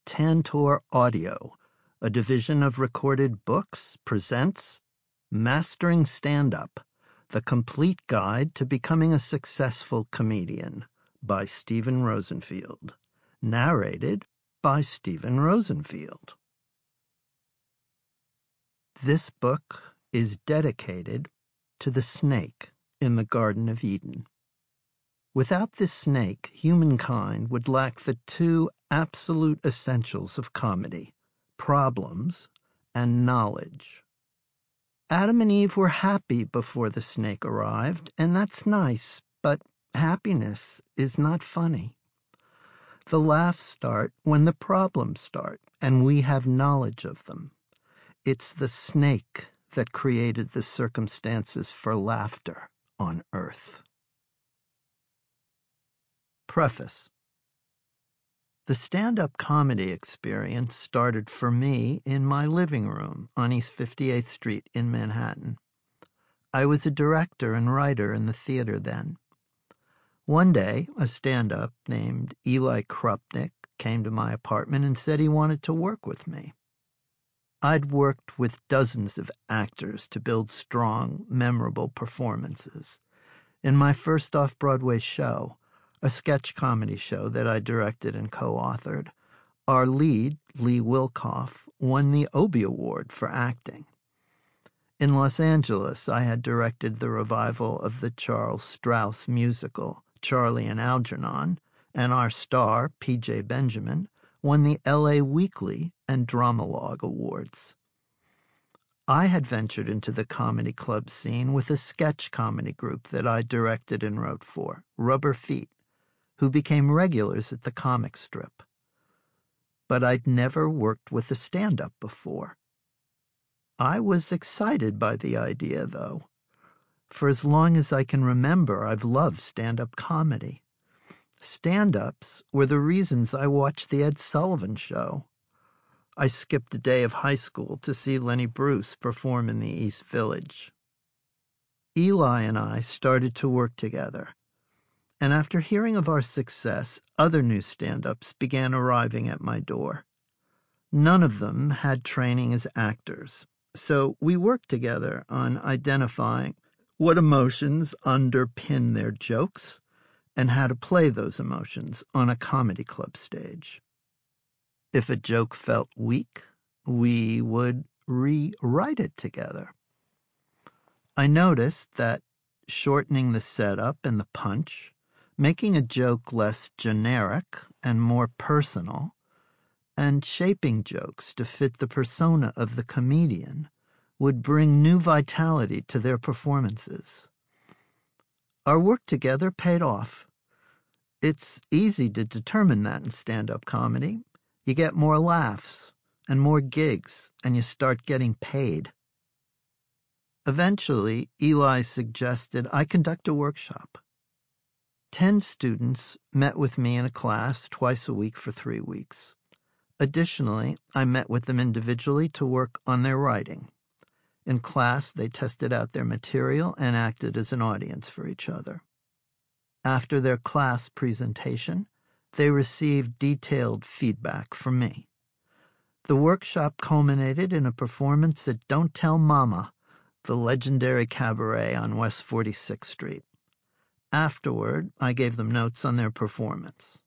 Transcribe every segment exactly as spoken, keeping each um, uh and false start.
Tantor Audio, a division of Recorded Books, presents Mastering Stand-Up, The Complete Guide to Becoming a Successful Comedian by Stephen Rosenfield. Narrated by Stephen Rosenfield. This book is dedicated to the snake in the Garden of Eden. Without this snake, humankind would lack the two absolute essentials of comedy: problems and knowledge. Adam and Eve were happy before the snake arrived, and that's nice, but happiness is not funny. The laughs start when the problems start, and we have knowledge of them. It's the snake that created the circumstances for laughter on Earth. Preface. The stand-up comedy experience started for me in my living room on East fifty-eighth Street in Manhattan. I was a director and writer in the theater then. One day, a stand-up named Eli Krupnick came to my apartment and said he wanted to work with me. I'd worked with dozens of actors to build strong, memorable performances. In my first off-Broadway show, a sketch comedy show that I directed and co-authored, our lead, Lee Wilkoff, won the Obie Award for acting. In Los Angeles, I had directed the revival of the Charles Strauss musical, Charlie and Algernon, and our star, P J Benjamin, won the L A Weekly and Dramalogue Awards. I had ventured into the comedy club scene with a sketch comedy group that I directed and wrote for, Rubber Feet, who became regulars at the comic strip. But I'd never worked with a stand-up before. I was excited by the idea, though. For as long as I can remember, I've loved stand-up comedy. Stand-ups were the reasons I watched The Ed Sullivan Show. I skipped a day of high school to see Lenny Bruce perform in the East Village. Eli and I started to work together. And after hearing of our success, other new stand-ups began arriving at my door. None of them had training as actors, so we worked together on identifying what emotions underpin their jokes and how to play those emotions on a comedy club stage. If a joke felt weak, we would rewrite it together. I noticed that shortening the setup and the punch, making a joke less generic and more personal, and shaping jokes to fit the persona of the comedian would bring new vitality to their performances. Our work together paid off. It's easy to determine that in stand-up comedy. You get more laughs and more gigs, and you start getting paid. Eventually, Eli suggested I conduct a workshop. Ten students met with me in a class twice a week for three weeks. Additionally, I met with them individually to work on their writing. In class, they tested out their material and acted as an audience for each other. After their class presentation, they received detailed feedback from me. The workshop culminated in a performance at Don't Tell Mama, the legendary cabaret on West forty-sixth Street. Afterward, I gave them notes on their performance.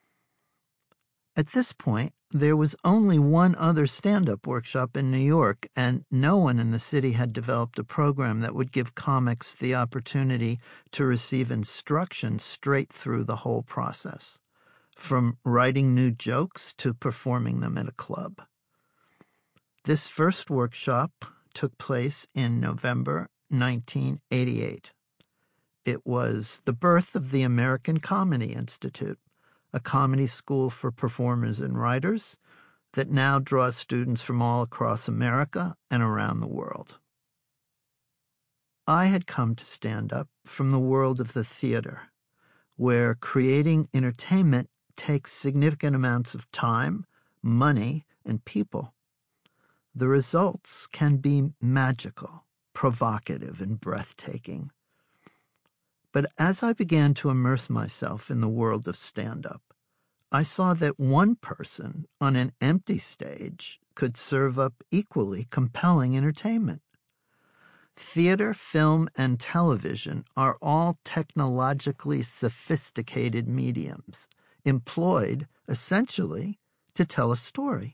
At this point, there was only one other stand-up workshop in New York, and no one in the city had developed a program that would give comics the opportunity to receive instruction straight through the whole process, from writing new jokes to performing them at a club. This first workshop took place in November nineteen eighty-eight. It was the birth of the American Comedy Institute, a comedy school for performers and writers that now draws students from all across America and around the world. I had come to stand-up from the world of the theater, where creating entertainment takes significant amounts of time, money, and people. The results can be magical, provocative, and breathtaking. But as I began to immerse myself in the world of stand-up, I saw that one person on an empty stage could serve up equally compelling entertainment. Theater, film, and television are all technologically sophisticated mediums, employed, essentially, to tell a story.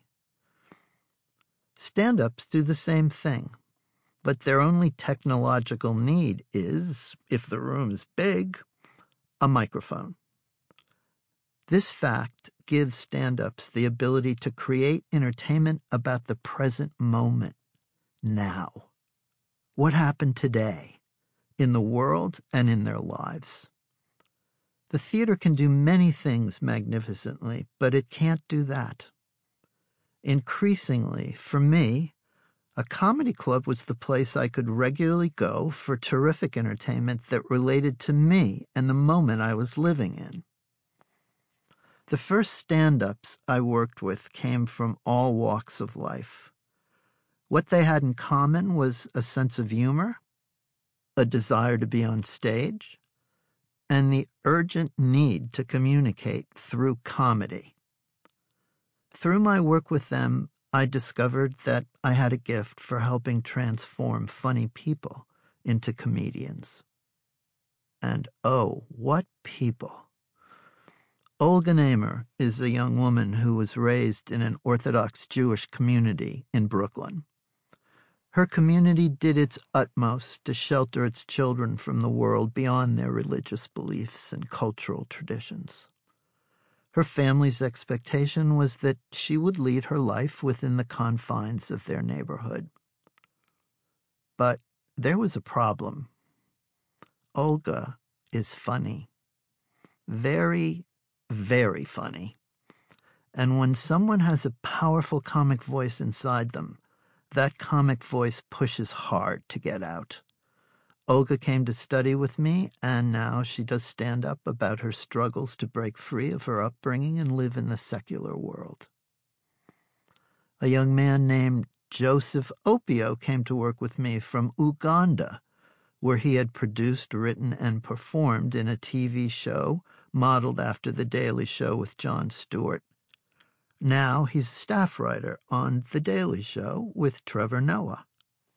Stand-ups do the same thing, but their only technological need is, if the room's big, a microphone. This fact gives stand-ups the ability to create entertainment about the present moment, now. What happened today, in the world and in their lives. The theater can do many things magnificently, but it can't do that. Increasingly, for me, a comedy club was the place I could regularly go for terrific entertainment that related to me and the moment I was living in. The first stand-ups I worked with came from all walks of life. What they had in common was a sense of humor, a desire to be on stage, and the urgent need to communicate through comedy. Through my work with them, I discovered that I had a gift for helping transform funny people into comedians. And oh, what people! Olga Namer is a young woman who was raised in an Orthodox Jewish community in Brooklyn. Her community did its utmost to shelter its children from the world beyond their religious beliefs and cultural traditions. Her family's expectation was that she would lead her life within the confines of their neighborhood. But there was a problem. Olga is funny. Very, very funny. And when someone has a powerful comic voice inside them, that comic voice pushes hard to get out. Olga came to study with me, and now she does stand up about her struggles to break free of her upbringing and live in the secular world. A young man named Joseph Opio came to work with me from Uganda, where he had produced, written, and performed in a T V show modeled after The Daily Show with Jon Stewart. Now he's a staff writer on The Daily Show with Trevor Noah.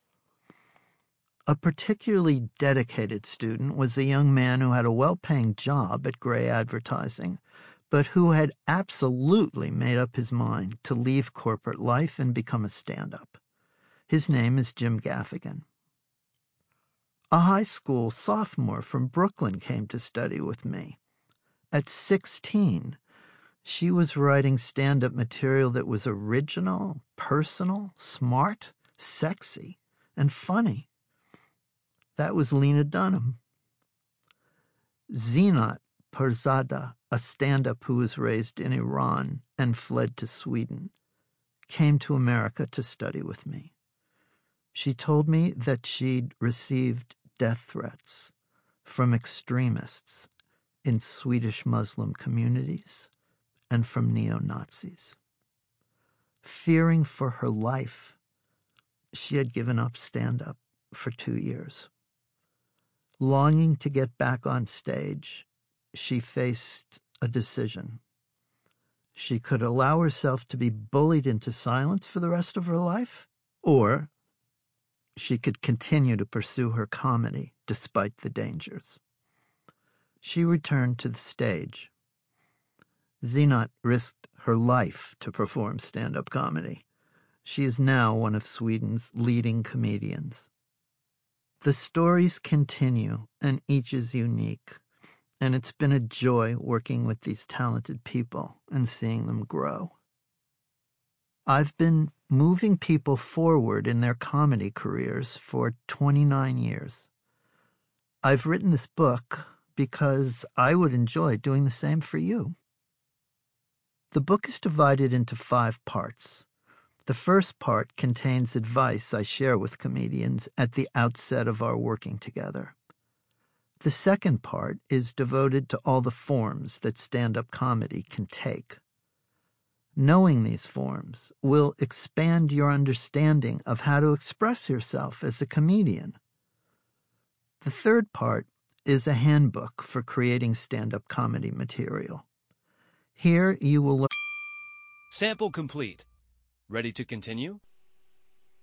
A particularly dedicated student was a young man who had a well-paying job at Grey Advertising, but who had absolutely made up his mind to leave corporate life and become a stand-up. His name is Jim Gaffigan. A high school sophomore from Brooklyn came to study with me. At sixteen, she was writing stand-up material that was original, personal, smart, sexy, and funny. That was Lena Dunham. Zinat Perzada, a stand-up who was raised in Iran and fled to Sweden, came to America to study with me. She told me that she'd received death threats from extremists in Swedish Muslim communities and from neo-Nazis. Fearing for her life, she had given up stand-up for two years. Longing to get back on stage, she faced a decision. She could allow herself to be bullied into silence for the rest of her life, or she could continue to pursue her comedy despite the dangers. She returned to the stage. Zinat risked her life to perform stand-up comedy. She is now one of Sweden's leading comedians. The stories continue, and each is unique, and it's been a joy working with these talented people and seeing them grow. I've been moving people forward in their comedy careers for twenty-nine years. I've written this book because I would enjoy doing the same for you. The book is divided into five parts. The first part contains advice I share with comedians at the outset of our working together. The second part is devoted to all the forms that stand-up comedy can take. Knowing these forms will expand your understanding of how to express yourself as a comedian. The third part is a handbook for creating stand-up comedy material. Here you will learn. Sample complete. Ready to continue?